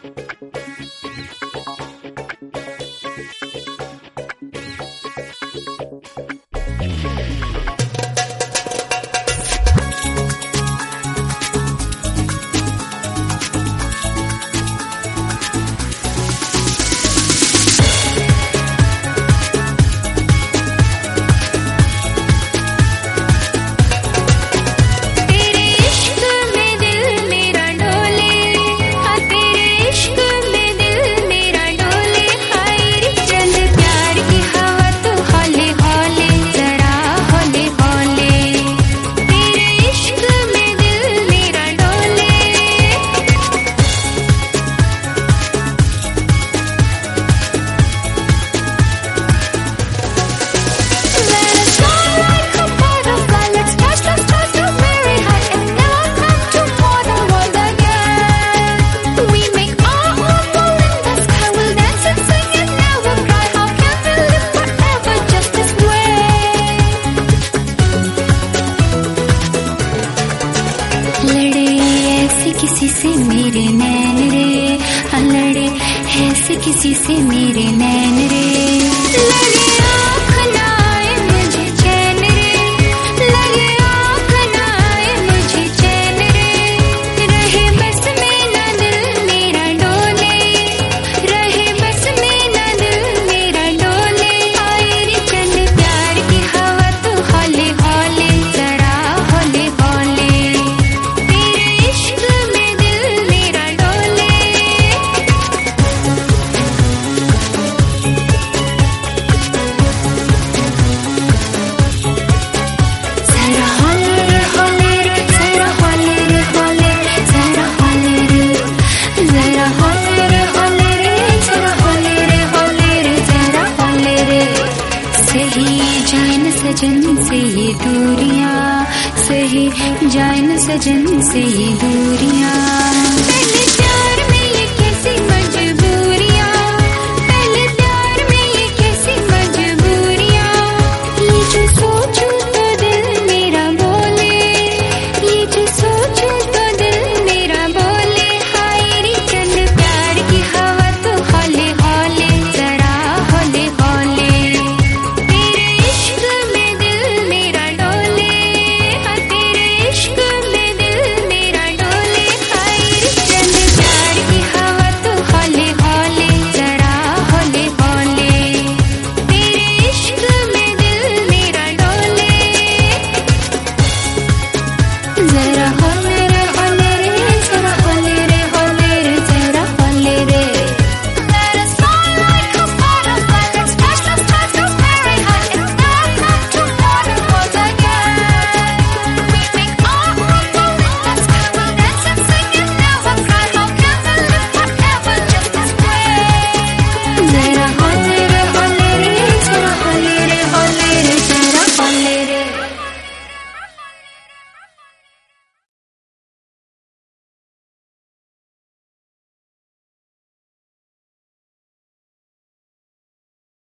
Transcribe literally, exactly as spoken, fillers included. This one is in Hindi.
किसी से मेरे नैन रे, लड़े ऐसे किसी से मेरे नैन रे, लगे आँख ना आए मुझे चैन रे, लगे आँख ना आए मुझे चैन रे, रहे बस में ना दिल मेरा डोले, रहे बस में ना दिल मेरा डोले, आए रे चल प्यार की हवा तू हौले हौले, जरा हौले हौले, तेरे इश्क में दिल मेरा डोले। जरा हौले रे हौले रे, जरा हौले रे हौले, जरा हौले रे, जरा हौले रे हौले रे, जरा हौले रे हौले रे, जरा हौले रे। सही जाए न सजन से ये दूरियां, सही जाए न सजन से ये दूरियां।